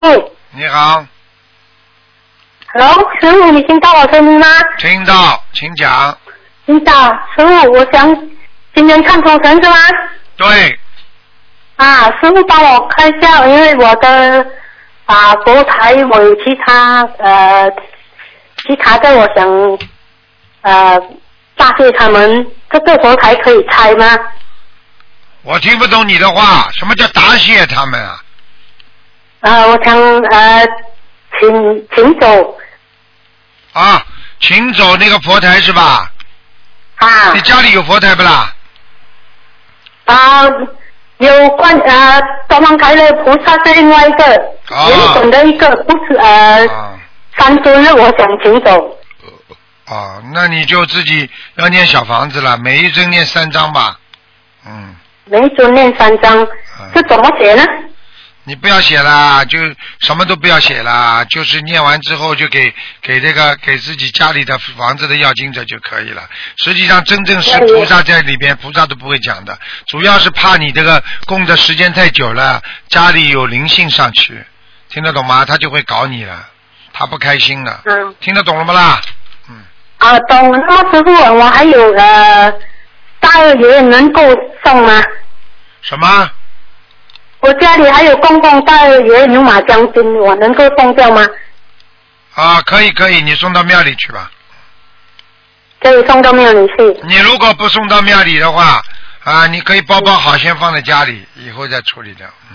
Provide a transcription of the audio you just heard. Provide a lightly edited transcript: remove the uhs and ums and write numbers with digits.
喂， 你好， Hello，师傅，你听到我声音吗？ 听到，请讲。 听到，师傅，我想今天看图腾是吗？ 对， 啊，师傅帮我看一下，因为我的佛台我有其他的，我想答谢他们，这个佛台可以拆吗？ 我听不懂你的话，什么叫答谢他们啊？ 我想请走啊，请走那个佛台是吧？ 啊你家里有佛台不啦？ 有东方台的菩萨是另外一个，原本的一个不是三尊的，我想请走。 那你就自己要念小房子了，每一尊念3张吧。 每一尊念3张，这怎么写呢？ 你不要写啦，就什么都不要写啦，就是念完之后就给自己家里的房子的要经者就可以了。实际上真正是菩萨在里边，菩萨都不会讲的，主要是怕你这个供的时间太久了，家里有灵性上去，听得懂吗？他就会搞你了，他不开心了。听得懂了吗啦？ 懂了。那么师傅，我还有大二爷能够送吗？ 什么？ 我家里还有供奉大二爷牛马将军，我能够送掉吗？ 可以，你送到庙里去吧。 可以送到庙里去。 你如果不送到庙里的话，你可以包好先放在家里，以后再处理掉。